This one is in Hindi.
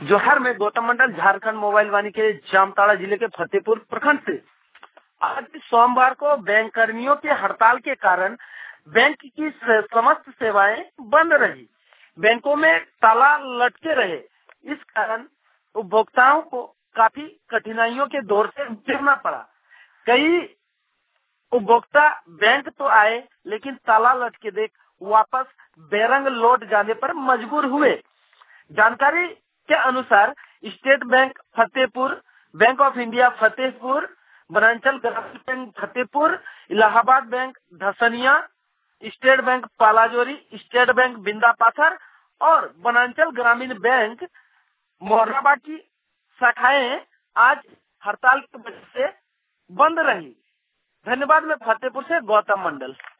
जोहार में गौतम मंडल, झारखंड मोबाइल वाणी के जामताड़ा जिले के फतेहपुर प्रखंड से। आज सोमवार को बैंक कर्मियों के हड़ताल के कारण बैंक की समस्त सेवाएं बंद रही। बैंकों में ताला लटके रहे। इस कारण उपभोक्ताओं को काफी कठिनाइयों के दौर से गुजरना पड़ा। कई उपभोक्ता बैंक तो आए, लेकिन ताला लटके देख वापस बेरंग लौट जाने पर मजबूर हुए। जानकारी के अनुसार State Bank Fatehpur, Bank of India Fatehpur, Vananchal Gramin Bank Fatehpur, Allahabad Bank Dhasania, State Bank Palajori, State Bank Binda Pathar और वनांचल ग्रामीण बैंक मोहर्राबाद की शाखाएं आज हड़ताल की वजह से बंद रही। धन्यवाद। मैं फतेहपुर से गौतम मंडल।